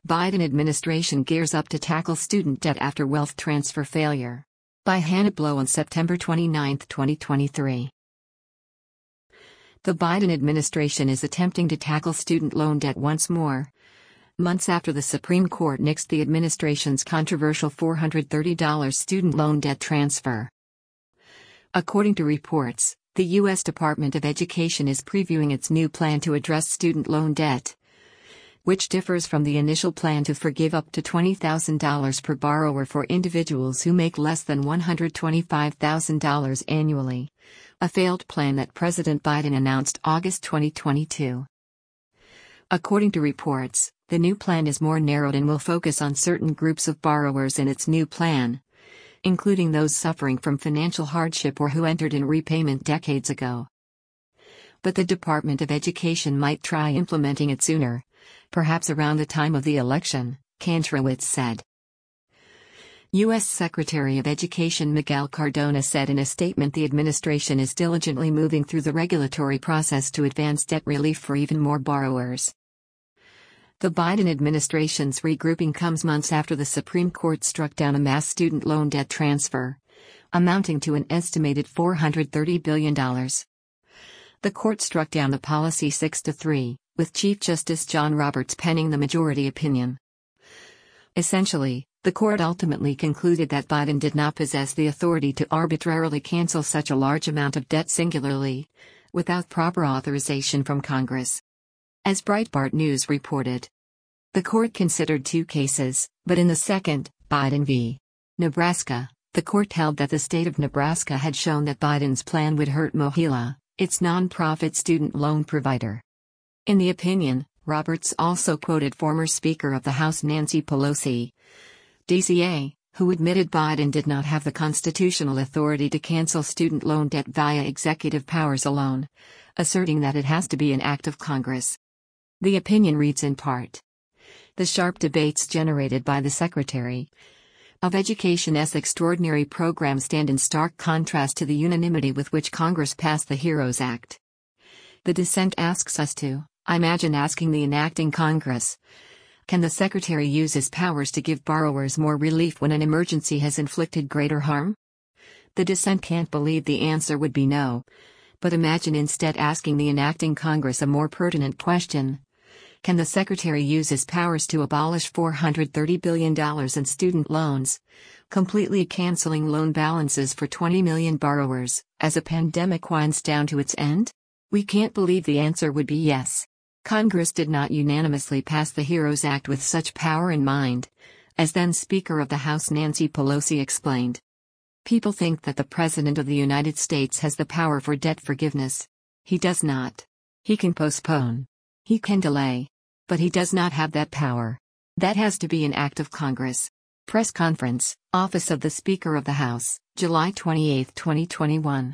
Biden administration gears up to tackle student debt after wealth transfer failure. By Hannah Blow on September 29, 2023. The Biden administration is attempting to tackle student loan debt once more, months after the Supreme Court nixed the administration's controversial $430 student loan debt transfer. According to reports, the U.S. Department of Education is previewing its new plan to address student loan debt, which differs from the initial plan to forgive up to $20,000 per borrower for individuals who make less than $125,000 annually, a failed plan that President Biden announced August 2022. According to reports, the new plan is more narrowed and will focus on certain groups of borrowers in its new plan, including those suffering from financial hardship or who entered in repayment decades ago. But the Department of Education might try implementing it sooner, perhaps around the time of the election, Kantrowitz said. U.S. Secretary of Education Miguel Cardona said in a statement the administration is diligently moving through the regulatory process to advance debt relief for even more borrowers. The Biden administration's regrouping comes months after the Supreme Court struck down a mass student loan debt transfer, amounting to an estimated $430 billion. The court struck down the policy 6-3, with Chief Justice John Roberts penning the majority opinion. Essentially, the court ultimately concluded that Biden did not possess the authority to arbitrarily cancel such a large amount of debt singularly, without proper authorization from Congress. As Breitbart News reported, the court considered two cases, but in the second, Biden v. Nebraska, the court held that the state of Nebraska had shown that Biden's plan would hurt Mohila, its nonprofit student loan provider. In the opinion, Roberts also quoted former Speaker of the House Nancy Pelosi, DCA, who admitted Biden did not have the constitutional authority to cancel student loan debt via executive powers alone, asserting that it has to be an act of Congress. The opinion reads in part, "The sharp debates generated by the Secretary of Education's extraordinary program stand in stark contrast to the unanimity with which Congress passed the HEROES Act. The dissent asks us to, I imagine asking the enacting Congress, can the Secretary use his powers to give borrowers more relief when an emergency has inflicted greater harm? The dissent can't believe the answer would be no, but imagine instead asking the enacting Congress a more pertinent question. Can the Secretary use his powers to abolish $430 billion in student loans, completely canceling loan balances for 20 million borrowers, as a pandemic winds down to its end? We can't believe the answer would be yes. Congress did not unanimously pass the HEROES Act with such power in mind, as then Speaker of the House Nancy Pelosi explained. People think that the President of the United States has the power for debt forgiveness. He does not. He can postpone. He can delay. But he does not have that power. That has to be an act of Congress." Press conference, Office of the Speaker of the House, July 28, 2021.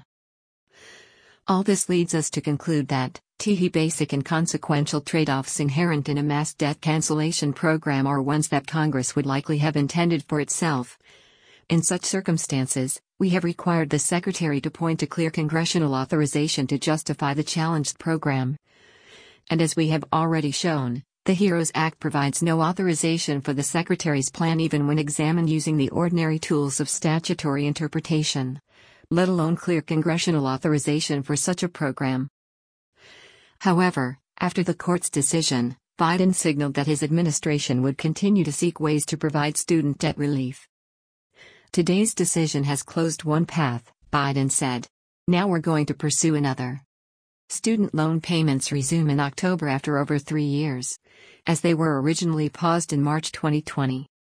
All this leads us to conclude that, basic and consequential trade-offs inherent in a mass debt cancellation program are ones that Congress would likely have intended for itself. In such circumstances, we have required the Secretary to point to clear congressional authorization to justify the challenged program. And as we have already shown, the HEROES Act provides no authorization for the Secretary's plan even when examined using the ordinary tools of statutory interpretation, let alone clear congressional authorization for such a program. However, after the court's decision, Biden signaled that his administration would continue to seek ways to provide student debt relief. Today's decision has closed one path, Biden said. Now we're going to pursue another. Student loan payments resume in October after over 3 years, as they were originally paused in March 2020.